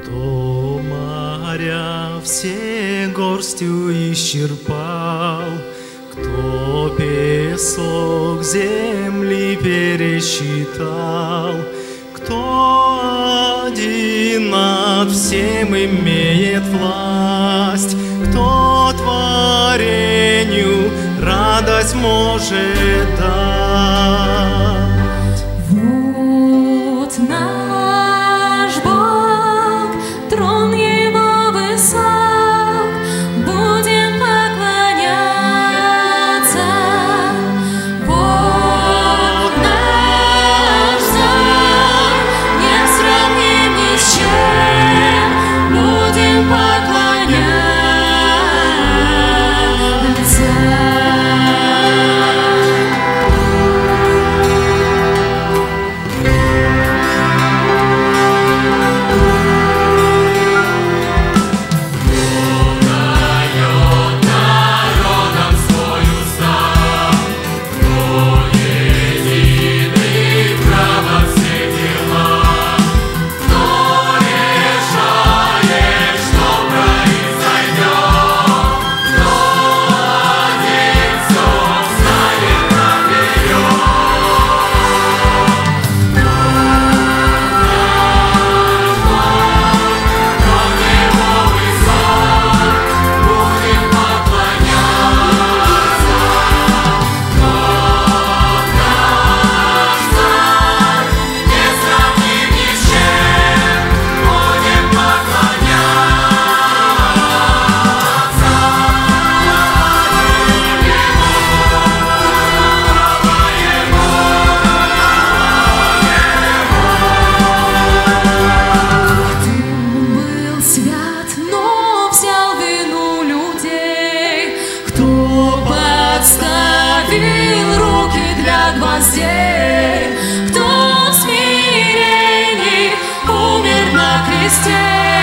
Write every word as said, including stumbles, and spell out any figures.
Кто моря все горстью исчерпал, кто песок земли пересчитал, кто один над всем имеет власть, кто творению радость может дать. Вот наш Бог, трон Его высок, будем поклоняться. Вот наш Царь, не сравним ни с чем, будем поклоняться. Подставил руки для гвоздей, кто в смирении умер на кресте.